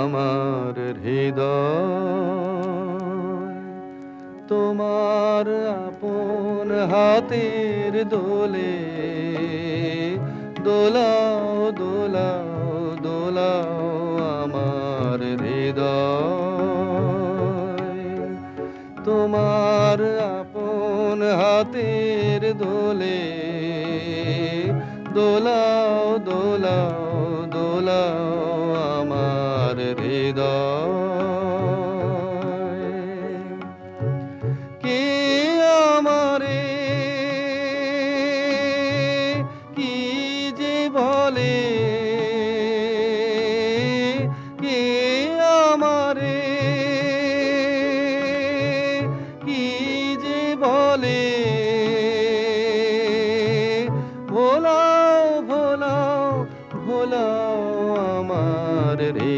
আমার হৃদয় তোমার আপন হাতের দোলে দোলাও দোলাও দোলাও আমার হৃদয় তোমার আপন হাতের দোলে দোলাও দোলাও দোলাও আমার হৃদয় কে আমারে কি যে বলে কে আমারে কি যে বলে ভোলাও ভোলাও ভোলাও আমার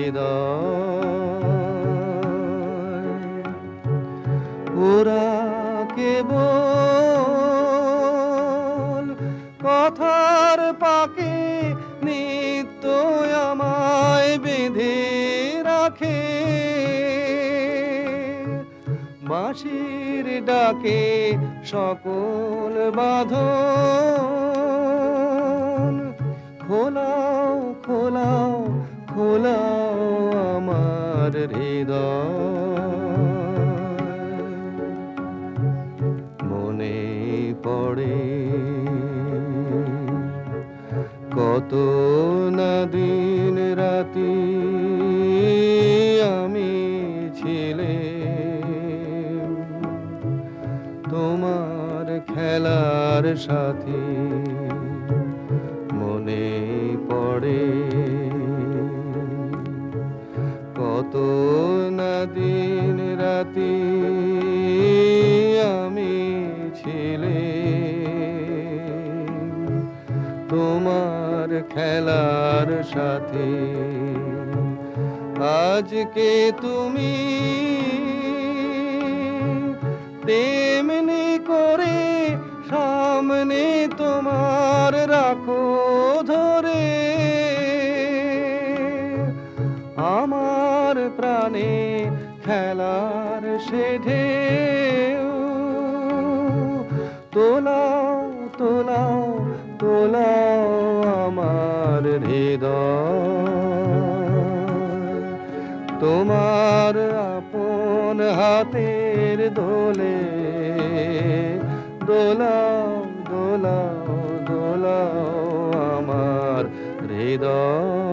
হৃদয় ওরা কেবল কথার পাকে নিত্য আমায় বেঁধে রাখে বাঁশির ডাকে সকল বাঁধন খোলাও খোলাও খোলাও আমার হৃদয় মনে পড়ে কত না দিন রাতি আমি ছিলে তোমার খেলার সাথী মনে পড়ে কত না দিন রাতি আমি ছিলে তোমার খেলার সাথে আজকে তুমি তেমনি করে সামনে তোমার রাখো ধরে আমার প্রাণে খেলার সে ঢেউ তোলাও তোলাও তোলাও আমার হৃদয় তোমার আপন হাতের দোলে দোলাও দোলাও দোলাও আমার হৃদয়।